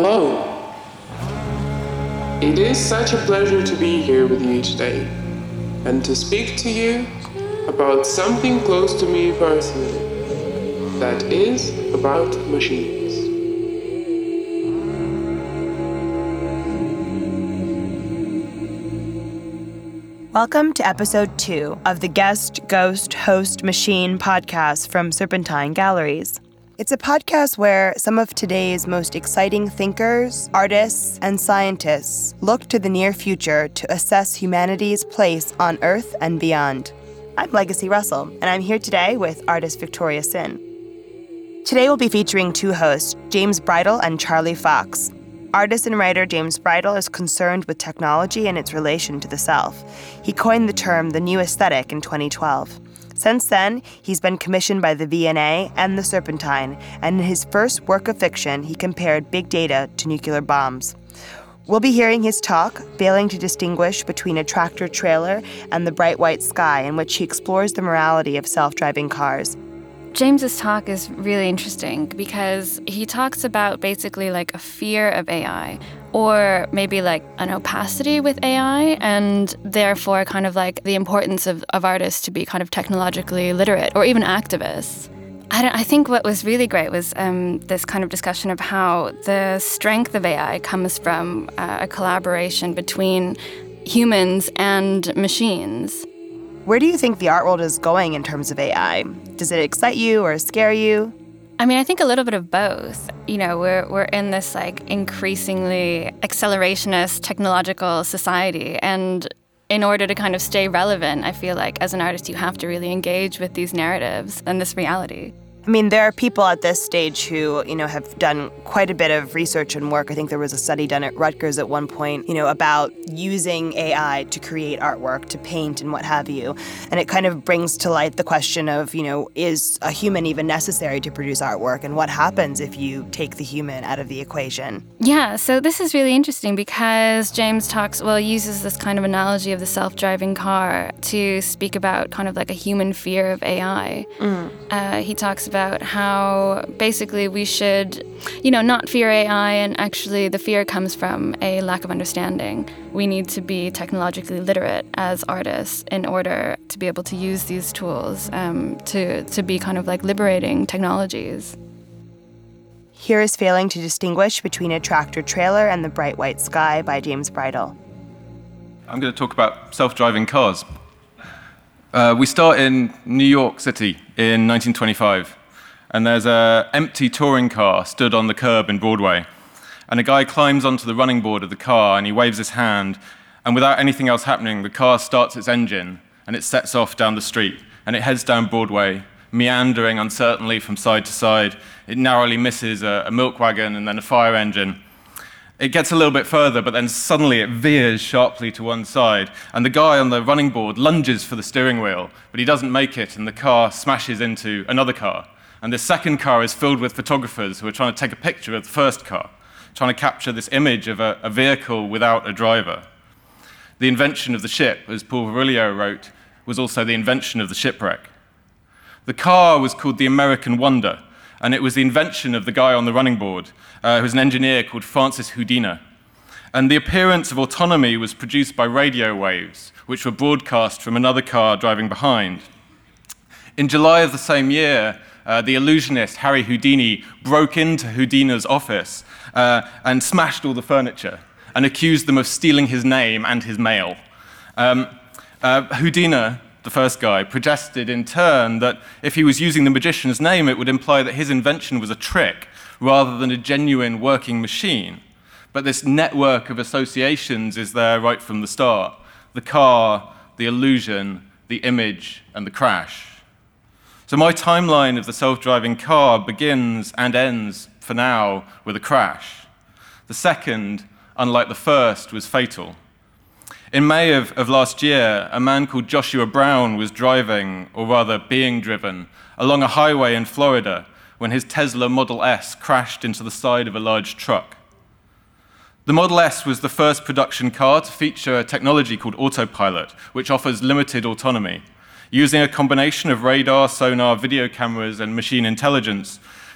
Hello. It is such a pleasure to be here with you today and to speak to you about something close to me personally, that is about machines. Welcome to episode 2 of the Guest, Ghost, Host, Machine podcast from Serpentine Galleries. It's a podcast where some of today's most exciting thinkers, artists, and scientists look to the near future to assess humanity's place on Earth and beyond. I'm Legacy Russell, and I'm here today with artist Victoria Sin. Today we'll be featuring 2 hosts, James Bridle and Charlie Fox. Artist and writer James Bridle is concerned with technology and its relation to the self. He coined the term the New Aesthetic in 2012. Since then, he's been commissioned by the V&A and the Serpentine, and in his first work of fiction, he compared big data to nuclear bombs. We'll be hearing his talk, failing to distinguish between a tractor-trailer and the bright white sky, in which he explores the morality of self-driving cars. James's talk is really interesting because he talks about basically like a fear of AI, or maybe like an opacity with AI, and therefore kind of like the importance of artists to be kind of technologically literate, or even activists. I think what was really great was this kind of discussion of how the strength of AI comes from a collaboration between humans and machines. Where do you think the art world is going in terms of AI? Does it excite you or scare you? I mean, I think a little bit of both. You know, we're in this like increasingly accelerationist technological society, and in order to kind of stay relevant, I feel like as an artist you have to really engage with these narratives and this reality. I mean, there are people at this stage who, have done quite a bit of research and work. I think there was a study done at Rutgers at one point, about using AI to create artwork, to paint and what have you. And it kind of brings to light the question of, is a human even necessary to produce artwork? And what happens if you take the human out of the equation? Yeah, so this is really interesting because James uses this kind of analogy of the self-driving car to speak about kind of like a human fear of AI. He talks about how basically we should, not fear AI, and actually the fear comes from a lack of understanding. We need to be technologically literate as artists in order to be able to use these tools to be kind of like liberating technologies. Here is Failing to Distinguish Between a Tractor-Trailer and the Bright White Sky by James Bridle. I'm going to talk about self-driving cars. We start in New York City in 1925, and there's an empty touring car stood on the curb in Broadway, and a guy climbs onto the running board of the car and he waves his hand, and without anything else happening, the car starts its engine and it sets off down the street, and it heads down Broadway, meandering uncertainly from side to side. It narrowly misses a milk wagon and then a fire engine. It gets a little bit further, but then suddenly it veers sharply to one side, and the guy on the running board lunges for the steering wheel, but he doesn't make it, and the car smashes into another car. And this second car is filled with photographers who are trying to take a picture of the first car, trying to capture this image of a vehicle without a driver. The invention of the ship, as Paul Virilio wrote, was also the invention of the shipwreck. The car was called the American Wonder, and it was the invention of the guy on the running board, who was an engineer called Francis Houdina. And the appearance of autonomy was produced by radio waves, which were broadcast from another car driving behind. In July of the same year, the illusionist Harry Houdini broke into Houdina's office and smashed all the furniture and accused them of stealing his name and his mail. Houdina, the first guy, protested in turn that if he was using the magician's name, it would imply that his invention was a trick rather than a genuine working machine. But this network of associations is there right from the start. The car, the illusion, the image, and the crash. So my timeline of the self-driving car begins and ends, for now, with a crash. The second, unlike the first, was fatal. In May of last year, a man called Joshua Brown was driving, or rather being driven, along a highway in Florida when his Tesla Model S crashed into the side of a large truck. The Model S was the first production car to feature a technology called autopilot, which offers limited autonomy. Using a combination of radar, sonar, video cameras, and machine intelligence,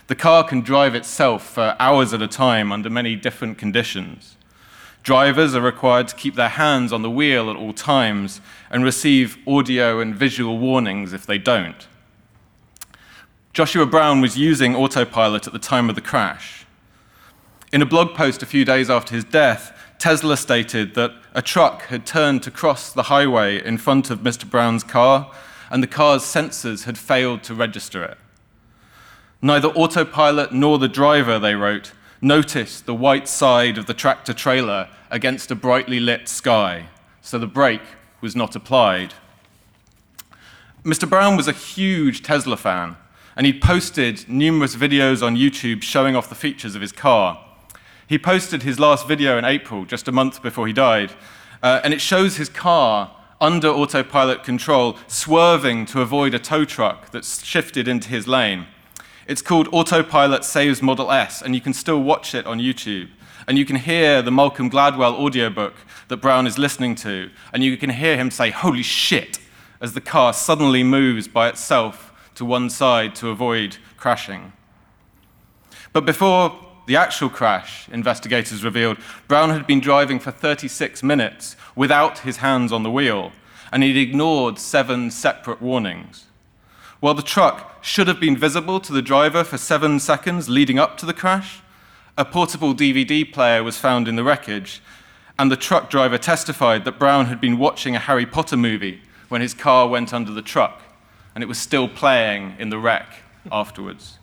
The car can drive itself for hours at a time under many different conditions. Drivers are required to keep their hands on the wheel at all times and receive audio and visual warnings if they don't. Joshua Brown was using autopilot at the time of the crash. In a blog post a few days after his death, Tesla stated that a truck had turned to cross the highway in front of Mr. Brown's car, and the car's sensors had failed to register it. Neither autopilot nor the driver, they wrote, noticed the white side of the tractor-trailer against a brightly lit sky, so the brake was not applied. Mr. Brown was a huge Tesla fan, and he'd posted numerous videos on YouTube showing off the features of his car. He posted his last video in April, just a month before he died, and it shows his car under autopilot control, swerving to avoid a tow truck that's shifted into his lane. It's called Autopilot Saves Model S, and you can still watch it on YouTube. And you can hear the Malcolm Gladwell audiobook that Brown is listening to, and you can hear him say, "Holy shit," as the car suddenly moves by itself to one side to avoid crashing. But before the actual crash, investigators revealed, Brown had been driving for 36 minutes without his hands on the wheel, and he'd ignored 7 separate warnings. While the truck should have been visible to the driver for 7 seconds leading up to the crash, a portable DVD player was found in the wreckage, and the truck driver testified that Brown had been watching a Harry Potter movie when his car went under the truck, and it was still playing in the wreck afterwards.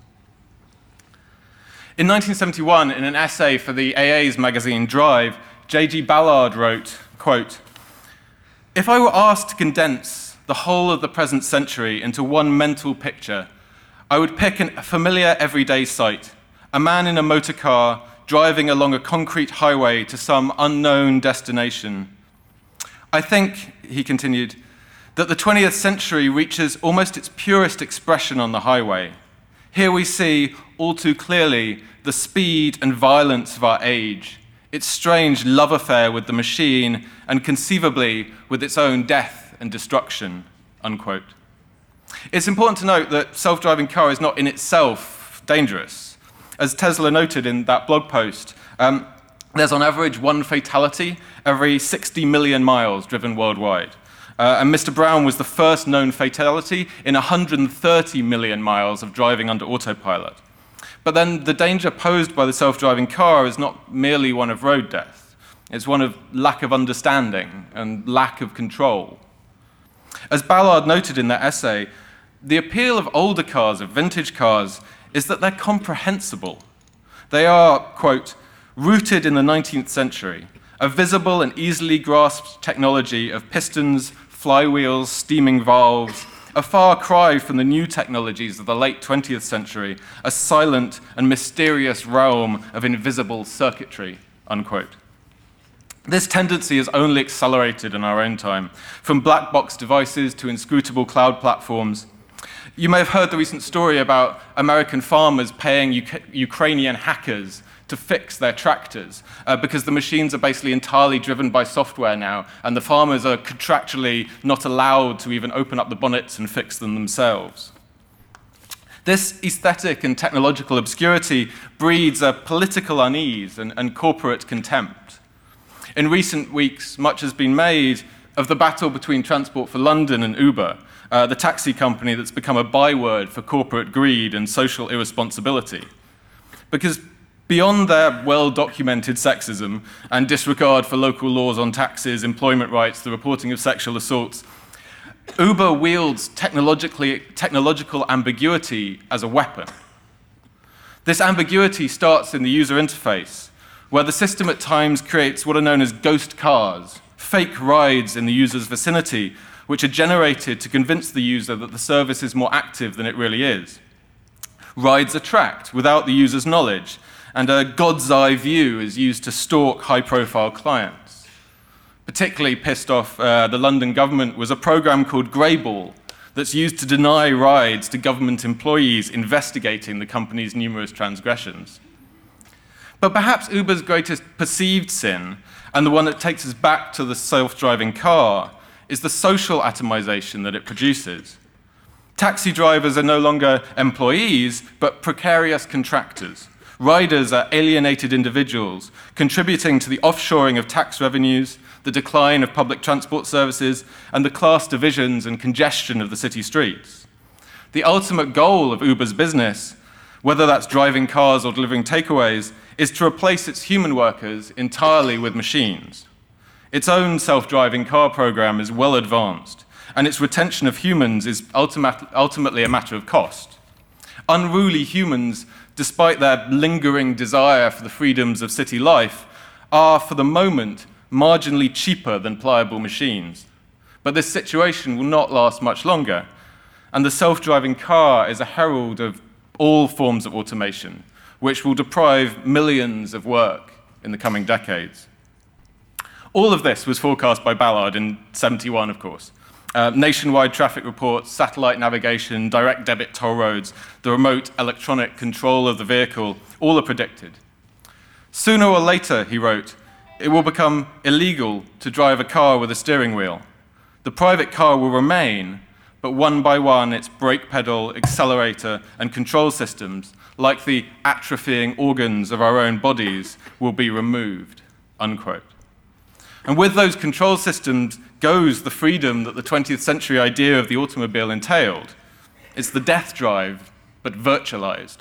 In 1971, in an essay for the AA's magazine Drive, J.G. Ballard wrote, quote, "If I were asked to condense the whole of the present century into one mental picture, I would pick a familiar everyday sight, a man in a motor car driving along a concrete highway to some unknown destination. I think," he continued, "that the 20th century reaches almost its purest expression on the highway. Here we see, all too clearly, the speed and violence of our age, its strange love affair with the machine, and conceivably with its own death and destruction," unquote. It's important to note that self-driving car is not in itself dangerous. As Tesla noted in that blog post, there's on average 1 fatality every 60 million miles driven worldwide. And Mr. Brown was the first known fatality in 130 million miles of driving under autopilot. But then the danger posed by the self-driving car is not merely one of road death. It's one of lack of understanding and lack of control. As Ballard noted in that essay, the appeal of older cars, of vintage cars, is that they're comprehensible. They are, quote, "rooted in the 19th century, a visible and easily grasped technology of pistons, flywheels, steaming valves, a far cry from the new technologies of the late 20th century, a silent and mysterious realm of invisible circuitry," unquote. This tendency is only accelerated in our own time, from black box devices to inscrutable cloud platforms. You may have heard the recent story about American farmers paying Ukrainian hackers to fix their tractors because the machines are basically entirely driven by software now, and the farmers are contractually not allowed to even open up the bonnets and fix them themselves. This aesthetic and technological obscurity breeds a political unease and corporate contempt. In recent weeks, much has been made of the battle between Transport for London and Uber, the taxi company that's become a byword for corporate greed and social irresponsibility. Because beyond their well-documented sexism and disregard for local laws on taxes, employment rights, the reporting of sexual assaults, Uber wields technological ambiguity as a weapon. This ambiguity starts in the user interface, where the system at times creates what are known as ghost cars, fake rides in the user's vicinity, which are generated to convince the user that the service is more active than it really is. Rides are tracked without the user's knowledge, and a God's eye view is used to stalk high-profile clients. Particularly pissed off the London government was a program called Greyball that's used to deny rides to government employees investigating the company's numerous transgressions. But perhaps Uber's greatest perceived sin, and the one that takes us back to the self-driving car, is the social atomization that it produces. Taxi drivers are no longer employees, but precarious contractors. Riders are alienated individuals, contributing to the offshoring of tax revenues, the decline of public transport services, and the class divisions and congestion of the city streets. The ultimate goal of Uber's business, whether that's driving cars or delivering takeaways, is to replace its human workers entirely with machines. Its own self-driving car program is well advanced, and its retention of humans is ultimately a matter of cost. Unruly humans, despite their lingering desire for the freedoms of city life, are, for the moment, marginally cheaper than pliable machines. But this situation will not last much longer, and the self-driving car is a herald of all forms of automation, which will deprive millions of work in the coming decades. All of this was forecast by Ballard in '71, of course. Nationwide traffic reports, satellite navigation, direct debit toll roads, the remote electronic control of the vehicle, all are predicted. Sooner or later, he wrote, it will become illegal to drive a car with a steering wheel. The private car will remain, but one by one, its brake pedal, accelerator, and control systems, like the atrophying organs of our own bodies, will be removed, unquote. And with those control systems goes the freedom that the 20th century idea of the automobile entailed. It's the death drive, but virtualized.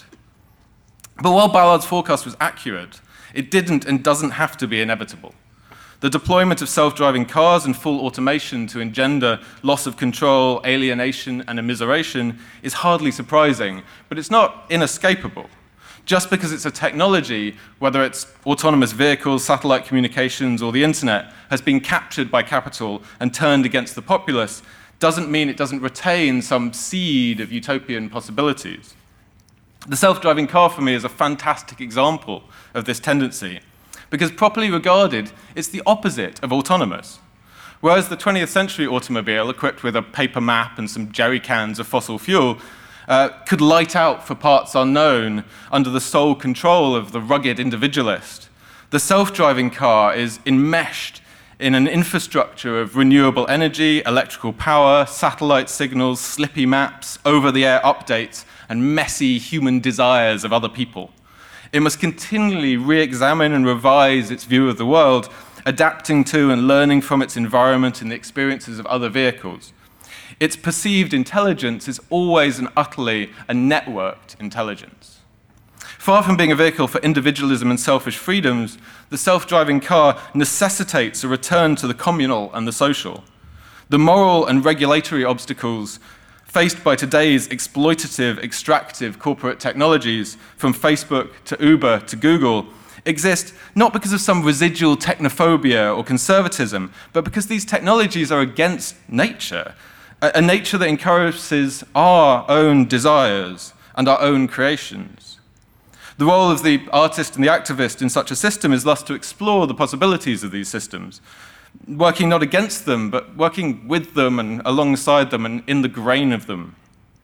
But while Ballard's forecast was accurate, it didn't and doesn't have to be inevitable. The deployment of self-driving cars and full automation to engender loss of control, alienation, and immiseration is hardly surprising, but it's not inescapable. Just because it's a technology, whether it's autonomous vehicles, satellite communications, or the internet, has been captured by capital and turned against the populace, doesn't mean it doesn't retain some seed of utopian possibilities. The self-driving car, for me, is a fantastic example of this tendency, because properly regarded, it's the opposite of autonomous. Whereas the 20th century automobile, equipped with a paper map and some jerry cans of fossil fuel, could light out for parts unknown under the sole control of the rugged individualist, the self-driving car is enmeshed in an infrastructure of renewable energy, electrical power, satellite signals, slippy maps, over-the-air updates, and messy human desires of other people. It must continually re-examine and revise its view of the world, adapting to and learning from its environment and the experiences of other vehicles. Its perceived intelligence is always and utterly a networked intelligence. Far from being a vehicle for individualism and selfish freedoms, the self-driving car necessitates a return to the communal and the social. The moral and regulatory obstacles faced by today's exploitative, extractive corporate technologies, from Facebook to Uber to Google, exist not because of some residual technophobia or conservatism, but because these technologies are against nature, a nature that encourages our own desires and our own creations. The role of the artist and the activist in such a system is thus to explore the possibilities of these systems, working not against them, but working with them and alongside them and in the grain of them.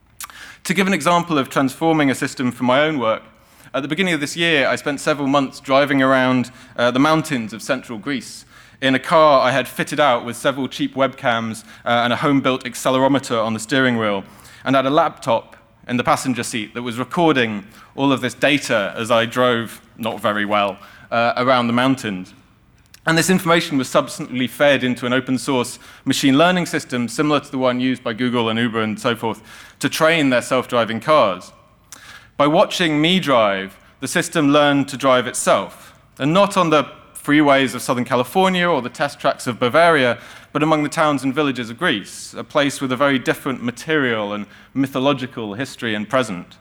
To give an example of transforming a system from my own work, at the beginning of this year, I spent several months driving around the mountains of central Greece in a car I had fitted out with several cheap webcams and a home-built accelerometer on the steering wheel, and had a laptop in the passenger seat that was recording all of this data as I drove, not very well, around the mountains. And this information was subsequently fed into an open-source machine learning system similar to the one used by Google and Uber and so forth to train their self-driving cars. By watching me drive, the system learned to drive itself, and not on the freeways of Southern California or the test tracks of Bavaria, but among the towns and villages of Greece, a place with a very different material and mythological history and present.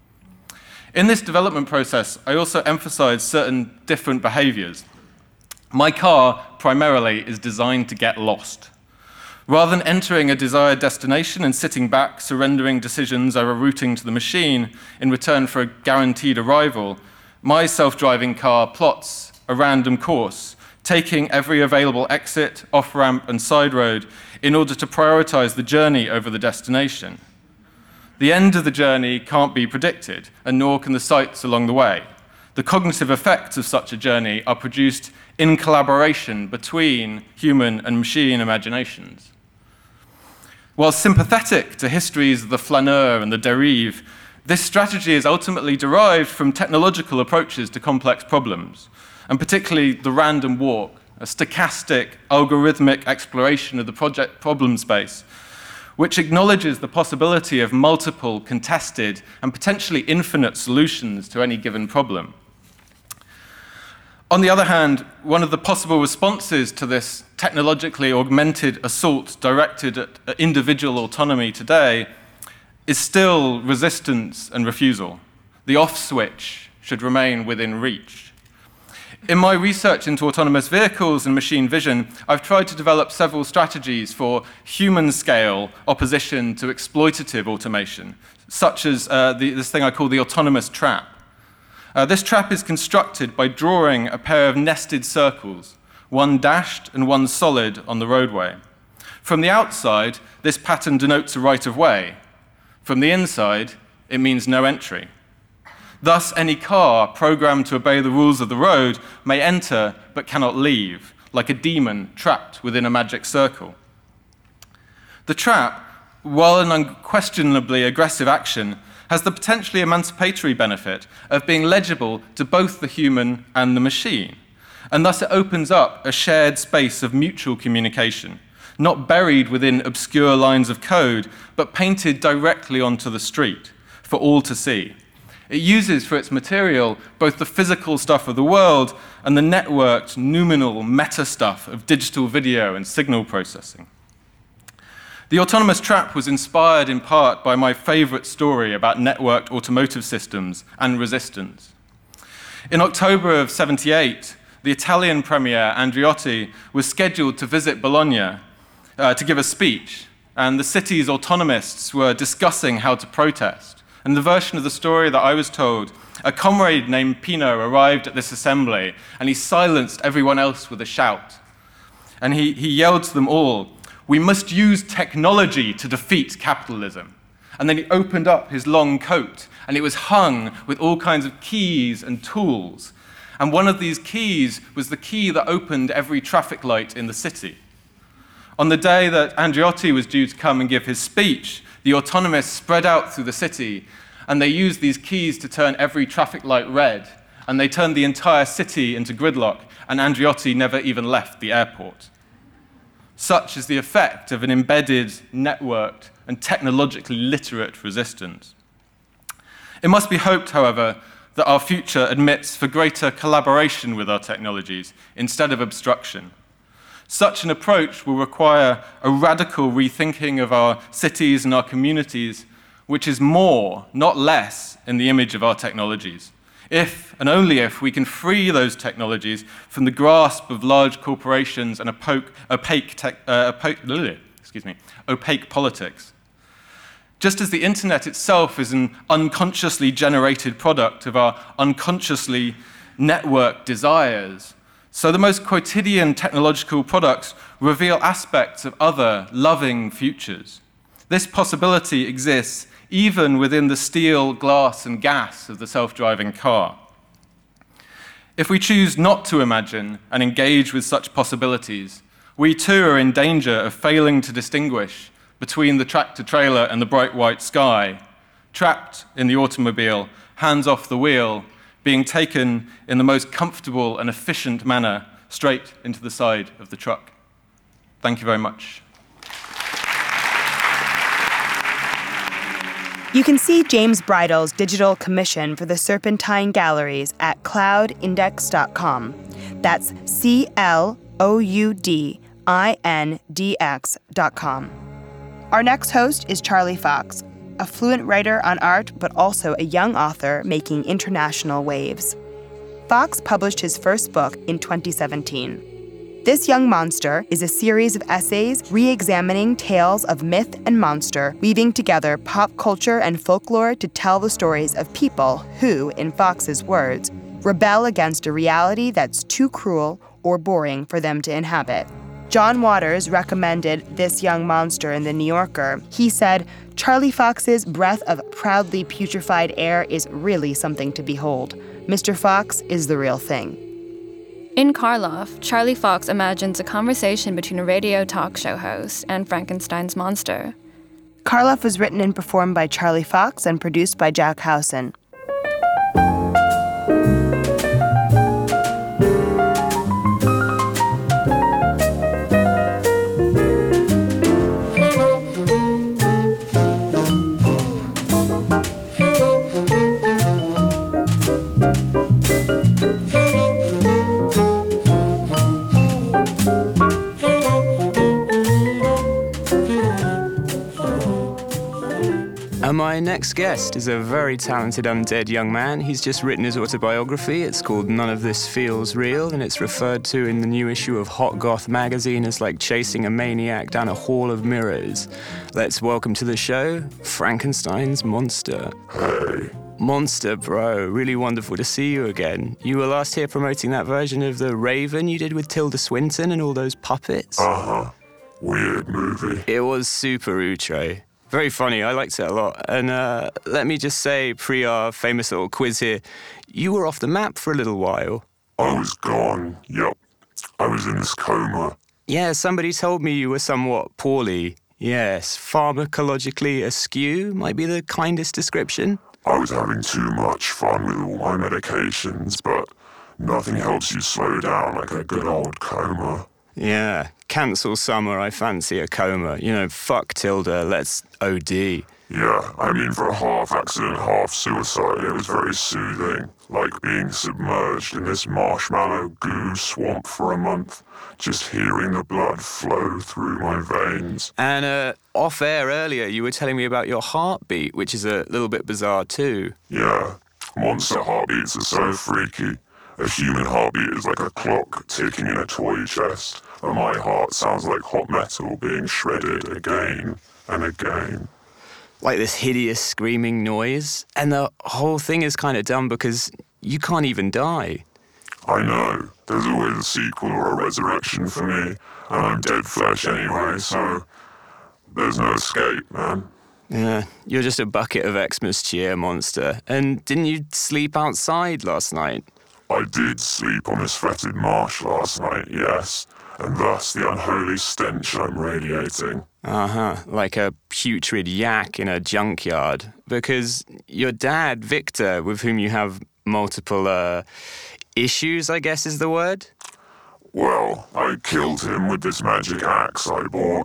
In this development process, I also emphasized certain different behaviors. My car, primarily, is designed to get lost. Rather than entering a desired destination and sitting back, surrendering decisions over routing to the machine in return for a guaranteed arrival, my self-driving car plots a random course, taking every available exit, off-ramp, and side road in order to prioritize the journey over the destination. The end of the journey can't be predicted, and nor can the sights along the way. The cognitive effects of such a journey are produced in collaboration between human and machine imaginations. While sympathetic to histories of the flaneur and the dérive, this strategy is ultimately derived from technological approaches to complex problems, and particularly the random walk, a stochastic, algorithmic exploration of the project problem space, which acknowledges the possibility of multiple, contested, and potentially infinite solutions to any given problem. On the other hand, one of the possible responses to this technologically augmented assault directed at individual autonomy today is still resistance and refusal. The off switch should remain within reach. In my research into autonomous vehicles and machine vision, I've tried to develop several strategies for human-scale opposition to exploitative automation, such as this thing I call the autonomous trap. This trap is constructed by drawing a pair of nested circles, one dashed and one solid on the roadway. From the outside, this pattern denotes a right-of-way. From the inside, it means no entry. Thus, any car programmed to obey the rules of the road may enter but cannot leave, like a demon trapped within a magic circle. The trap, while an unquestionably aggressive action, has the potentially emancipatory benefit of being legible to both the human and the machine, and thus it opens up a shared space of mutual communication, not buried within obscure lines of code, but painted directly onto the street for all to see. It uses for its material both the physical stuff of the world and the networked, numinal, meta stuff of digital video and signal processing. The autonomous trap was inspired in part by my favorite story about networked automotive systems and resistance. In October of '78, the Italian premier Andreotti was scheduled to visit Bologna to give a speech, and the city's autonomists were discussing how to protest. And the version of the story that I was told, a comrade named Pino arrived at this assembly, and he silenced everyone else with a shout. And he yelled to them all, "We must use technology to defeat capitalism." And then he opened up his long coat, and it was hung with all kinds of keys and tools. And one of these keys was the key that opened every traffic light in the city. On the day that Andreotti was due to come and give his speech, the autonomists spread out through the city, and they used these keys to turn every traffic light red, and they turned the entire city into gridlock, and Andreotti never even left the airport. Such is the effect of an embedded, networked, and technologically literate resistance. It must be hoped, however, that our future admits for greater collaboration with our technologies instead of obstruction. Such an approach will require a radical rethinking of our cities and our communities, which is more, not less, in the image of our technologies. If, and only if, we can free those technologies from the grasp of large corporations and opaque politics. Just as the internet itself is an unconsciously generated product of our unconsciously networked desires, so the most quotidian technological products reveal aspects of other loving futures. This possibility exists even within the steel, glass, and gas of the self-driving car. If we choose not to imagine and engage with such possibilities, we too are in danger of failing to distinguish between the tractor-trailer and the bright white sky, trapped in the automobile, hands off the wheel, being taken in the most comfortable and efficient manner straight into the side of the truck. Thank you very much. You can see James Bridle's digital commission for the Serpentine Galleries at cloudindex.com. That's CLOUDINDX.com. Our next host is Charlie Fox, a fluent writer on art, but also a young author making international waves. Fox published his first book in 2017. This Young Monster is a series of essays re-examining tales of myth and monster, weaving together pop culture and folklore to tell the stories of people who, in Fox's words, rebel against a reality that's too cruel or boring for them to inhabit. John Waters recommended This Young Monster in The New Yorker. He said, "Charlie Fox's breath of proudly putrefied air is really something to behold. Mr. Fox is the real thing." In Karloff, Charlie Fox imagines a conversation between a radio talk show host and Frankenstein's monster. Karloff was written and performed by Charlie Fox and produced by Jack Howson. My next guest is a very talented undead young man. He's just written his autobiography. It's called None of This Feels Real, and it's referred to in the new issue of Hot Goth magazine as like chasing a maniac down a hall of mirrors. Let's welcome to the show, Frankenstein's Monster. Hey. Monster, bro. Really wonderful to see you again. You were last here promoting that version of The Raven you did with Tilda Swinton and all those puppets. Uh-huh. Weird movie. It was super outre. Very funny, I liked it a lot. And let me just say, pre our famous little quiz here, you were off the map for a little while. I was gone, yep. I was in this coma. Yeah, somebody told me you were somewhat poorly. Yes, pharmacologically askew might be the kindest description. I was having too much fun with all my medications, but nothing helps you slow down like a good old coma. Yeah, cancel summer, I fancy a coma. You know, fuck Tilda, let's OD. Yeah, I mean, for a half accident, half suicide, it was very soothing. Like being submerged in this marshmallow goo swamp for a month, just hearing the blood flow through my veins. And off air earlier, you were telling me about your heartbeat, which is a little bit bizarre too. Yeah, monster heartbeats are so freaky. A human heartbeat is like a clock ticking in a toy chest, and my heart sounds like hot metal being shredded again and again. Like this hideous screaming noise. And the whole thing is kind of dumb because you can't even die. I know. There's always a sequel or a resurrection for me, and I'm dead flesh anyway, so there's no escape, man. Yeah, you're just a bucket of Xmas cheer, monster. And didn't you sleep outside last night? I did sleep on this fetid marsh last night, yes, and thus the unholy stench I'm radiating. Uh-huh, like a putrid yak in a junkyard. Because your dad, Victor, with whom you have multiple, issues, I guess is the word? Well, I killed him with this magic axe I bought,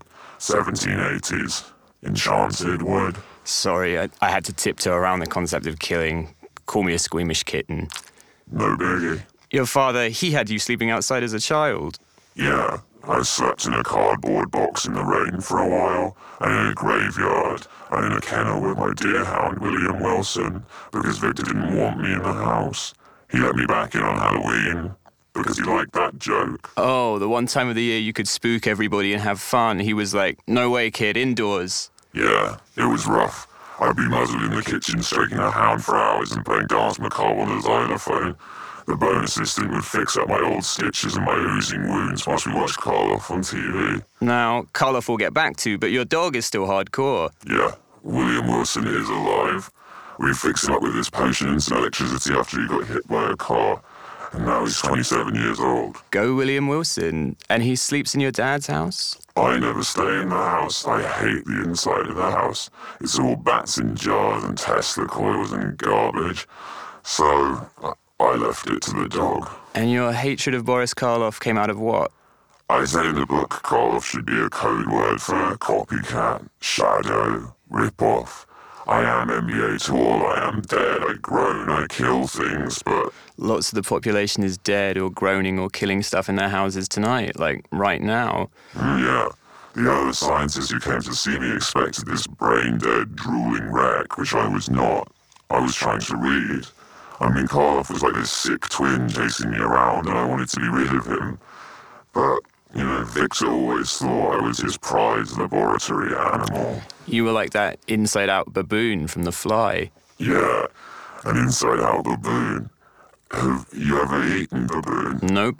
1780s, enchanted wood. Sorry, I had to tiptoe around the concept of killing. Call me a squeamish kitten. No biggie. Your father, he had you sleeping outside as a child. Yeah, I slept in a cardboard box in the rain for a while, and in a graveyard, and in a kennel with my deerhound William Wilson, because Victor didn't want me in the house. He let me back in on Halloween, because he liked that joke. Oh, the one time of the year you could spook everybody and have fun. He was like, no way, kid, indoors. Yeah, it was rough. I'd be muzzled in the kitchen, stroking a hound for hours and playing Dance Macabre on the xylophone. The bone assistant would fix up my old stitches and my oozing wounds whilst we watched Karloff on TV. Now, Karloff will get back to, but your dog is still hardcore. Yeah, William Wilson is alive. We fixed him up with this potion and some electricity after he got hit by a car. And now he's 27 years old. Go William Wilson. And he sleeps in your dad's house? I never stay in the house. I hate the inside of the house. It's all bats in jars and Tesla coils and garbage. So I left it to the dog. And your hatred of Boris Karloff came out of what? I say in the book, Karloff should be a code word for copycat, shadow, rip-off. I am NBA tall, I am dead, I groan, I kill things, but... Lots of the population is dead or groaning or killing stuff in their houses tonight, like right now. Yeah. The other scientists who came to see me expected this brain-dead, drooling wreck, which I was not. I was trying to read. I mean, Karloff was like this sick twin chasing me around, and I wanted to be rid of him. But, you know, Victor always thought I was his prized laboratory animal. You were like that inside-out baboon from The Fly. Yeah, an inside-out baboon. Have you ever eaten baboon? Nope.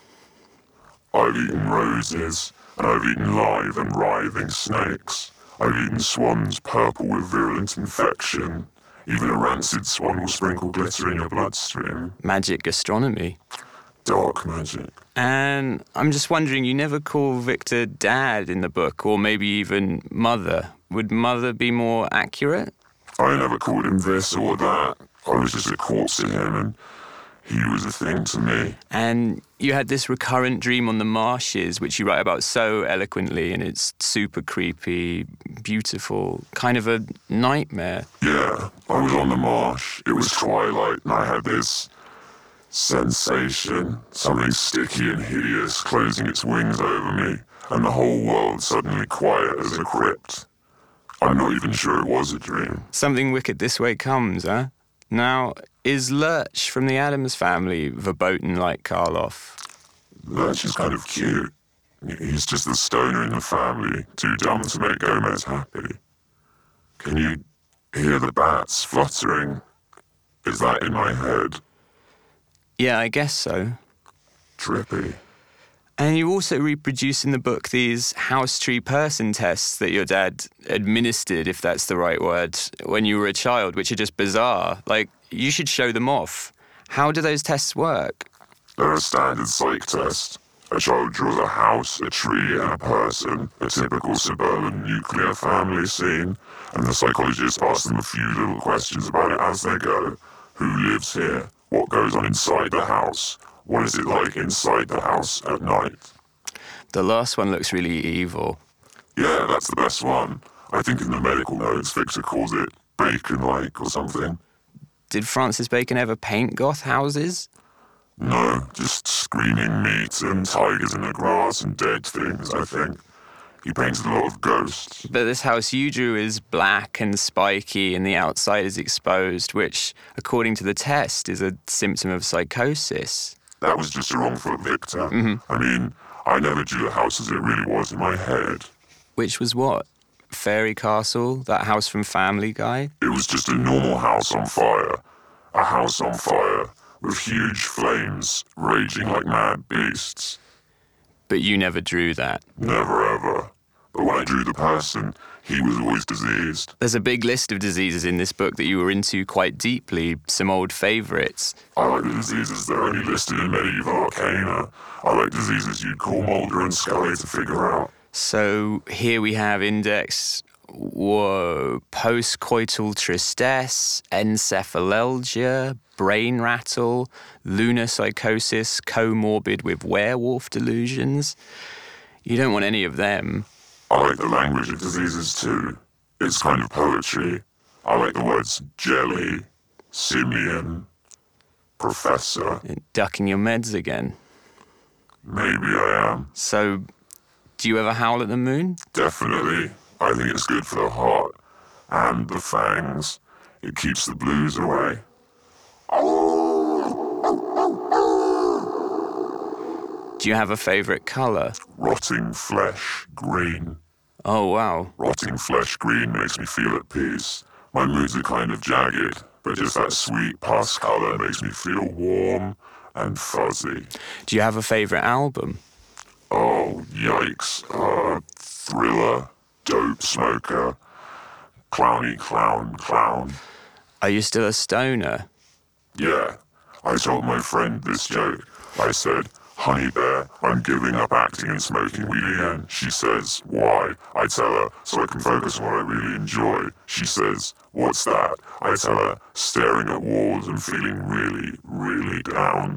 I've eaten roses, and I've eaten live and writhing snakes. I've eaten swans purple with virulent infection. Even a rancid swan will sprinkle glitter in your bloodstream. Magic gastronomy. Dark magic. And I'm just wondering, you never call Victor Dad in the book, or maybe even Mother. Would mother be more accurate? I never called him this or that. I was just a corpse to him, and he was a thing to me. And you had this recurrent dream on the marshes, which you write about so eloquently, and it's super creepy, beautiful, kind of a nightmare. Yeah, I was on the marsh. It was twilight, and I had this sensation, something sticky and hideous closing its wings over me, and the whole world suddenly quiet as a crypt. I'm not even sure it was a dream. Something wicked this way comes, huh? Now, is Lurch from the Addams Family verboten like Karloff? Lurch is kind of cute. He's just the stoner in the family, too dumb to make Gomez happy. Can you hear the bats fluttering? Is that in my head? Yeah, I guess so. Trippy. And you also reproduce in the book these house tree person tests that your dad administered, if that's the right word, when you were a child, which are just bizarre. Like, you should show them off. How do those tests work? They're a standard psych test. A child draws a house, a tree, and a person, a typical suburban nuclear family scene, and the psychologist asks them a few little questions about it as they go. Who lives here? What goes on inside the house? What is it like inside the house at night? The last one looks really evil. Yeah, that's the best one. I think in the medical notes, Victor calls it Bacon-like or something. Did Francis Bacon ever paint goth houses? No, just screaming meat and tigers in the grass and dead things, I think. He painted a lot of ghosts. But this house you drew is black and spiky and the outside is exposed, which, according to the test, is a symptom of psychosis. That was just a wrongful Victor. I mean, I never drew the house as it really was in my head. Which was what? Fairy Castle? That house from Family Guy? It was just a normal house on fire. A house on fire with huge flames raging like mad beasts. But you never drew that. Never ever. But when I drew the person, he was always diseased. There's a big list of diseases in this book that you were into quite deeply, some old favourites. I like the diseases that are only listed in medieval arcana. I like diseases you'd call Mulder and Scully to figure out. So here we have index, postcoital tristesse, encephalalgia, brain rattle, lunar psychosis, comorbid with werewolf delusions. You don't want any of them. I like the language of diseases too. It's kind of poetry. I like the words jelly, simian, professor. Ducking your meds again. Maybe I am. So, do you ever howl at the moon? Definitely. I think it's good for the heart and the fangs. It keeps the blues away. Do you have a favourite colour? Rotting flesh, green. Oh, wow. Rotting flesh green makes me feel at peace. My moods are kind of jagged, but just that sweet pus colour makes me feel warm and fuzzy. Do you have a favourite album? Oh, yikes. Thriller, Dope Smoker, Clowny Clown. Are you still a stoner? Yeah, I told my friend this joke. I said, "Honey bear, I'm giving up acting and smoking weed again." She says, "Why?" I tell her, "So I can focus on what I really enjoy." She says, "What's that?" I tell her, "Staring at walls and feeling really, really down."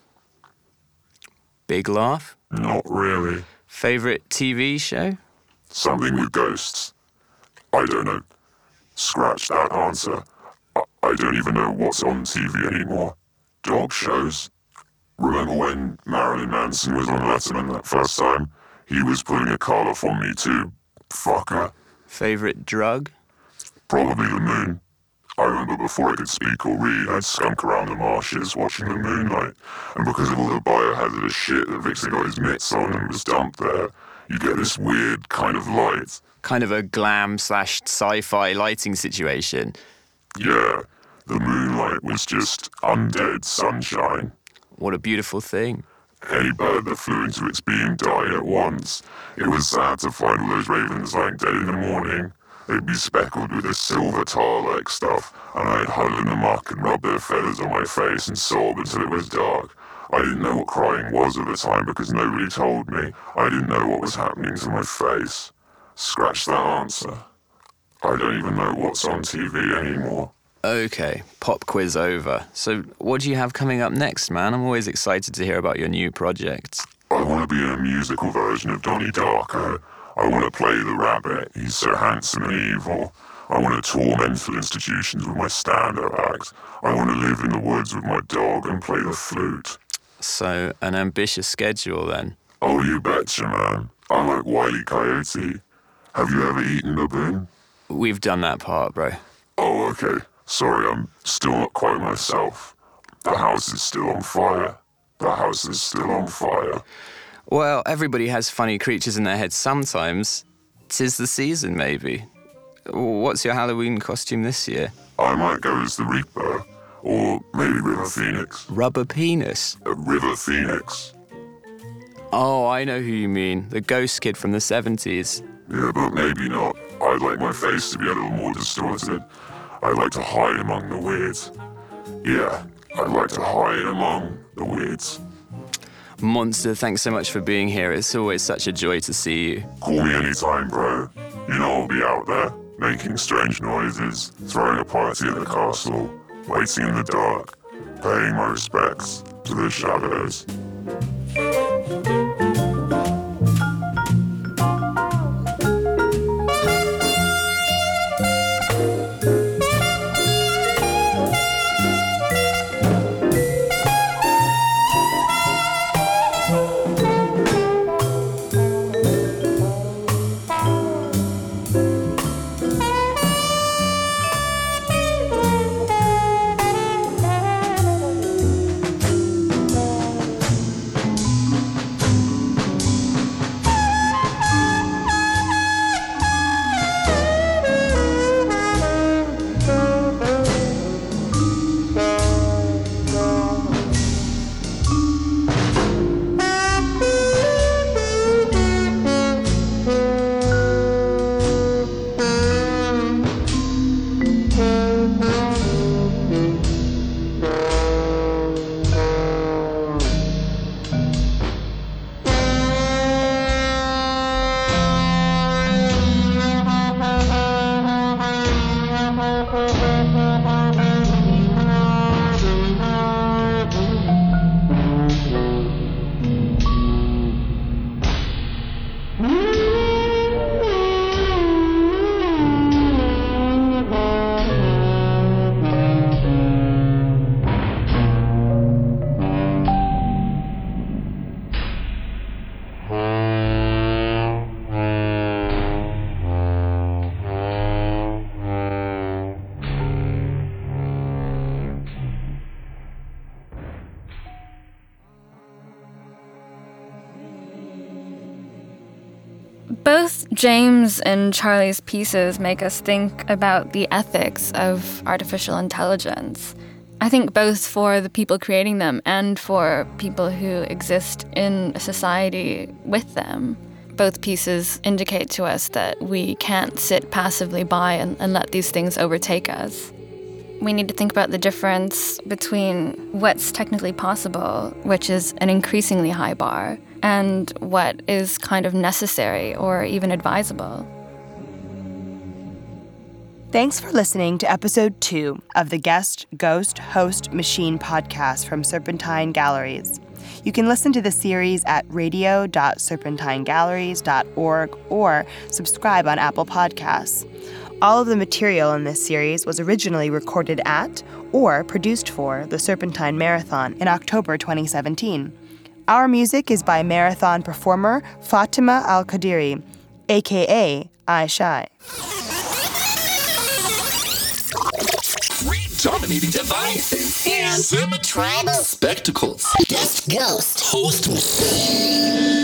Big laugh? Not really. Favourite TV show? Something with ghosts. I don't know. Scratch that answer. I don't even know what's on TV anymore. Dog shows. Remember when Marilyn Manson was on Letterman that first time? He was pulling a Karloff on me too. Fucker. Favourite drug? Probably the moon. I remember before I could speak or read, I'd skunk around the marshes watching the moonlight. And because of all the biohazardous shit that Victor got his mitts on and was dumped there, you get this weird kind of light. Kind of a glam/sci-fi lighting situation. Yeah, the moonlight was just undead sunshine. What a beautiful thing. Any bird that flew into its beam died at once. It was sad to find all those ravens lying dead in the morning. They'd be speckled with this silver tar-like stuff, and I'd huddle in the muck and rub their feathers on my face and sob until it was dark. I didn't know what crying was at the time because nobody told me. I didn't know what was happening to my face. Scratch that answer. I don't even know what's on TV anymore. Okay, pop quiz over. So what do you have coming up next, man? I'm always excited to hear about your new projects. I want to be in a musical version of Donnie Darko. I want to play the rabbit. He's so handsome and evil. I want to tour mental institutions with my stand-up act. I want to live in the woods with my dog and play the flute. So, an ambitious schedule then. Oh, you betcha, man. I'm like Wile E. Coyote. Have you ever eaten a boon? We've done that part, bro. Oh, okay. Sorry, I'm still not quite myself. The house is still on fire. The house is still on fire. Well, everybody has funny creatures in their heads sometimes. 'Tis the season, maybe. What's your Halloween costume this year? I might go as the Reaper, or maybe River Phoenix. Rubber penis? River Phoenix. Oh, I know who you mean. The ghost kid from the 70s. Yeah, but maybe not. I'd like my face to be a little more distorted. I'd like to hide among the weirds. Yeah, I'd like to hide among the weirds. Monster, thanks so much for being here. It's always such a joy to see you. Call me anytime, bro. You know I'll be out there, making strange noises, throwing a party at the castle, waiting in the dark, paying my respects to the shadows. Both James and Charlie's pieces make us think about the ethics of artificial intelligence. I think both for the people creating them and for people who exist in a society with them. Both pieces indicate to us that we can't sit passively by and let these things overtake us. We need to think about the difference between what's technically possible, which is an increasingly high bar, and what is kind of necessary or even advisable. Thanks for listening to episode 2 of the Guest, Ghost, Host, Machine podcast from Serpentine Galleries. You can listen to the series at radio.serpentinegalleries.org or subscribe on Apple Podcasts. All of the material in this series was originally recorded at or produced for the Serpentine Marathon in October 2017. Our music is by marathon performer Fatima Al-Qadiri, a.k.a. iShy. Dominating devices and tribal spectacles. Guest, Ghost, Host, Machine.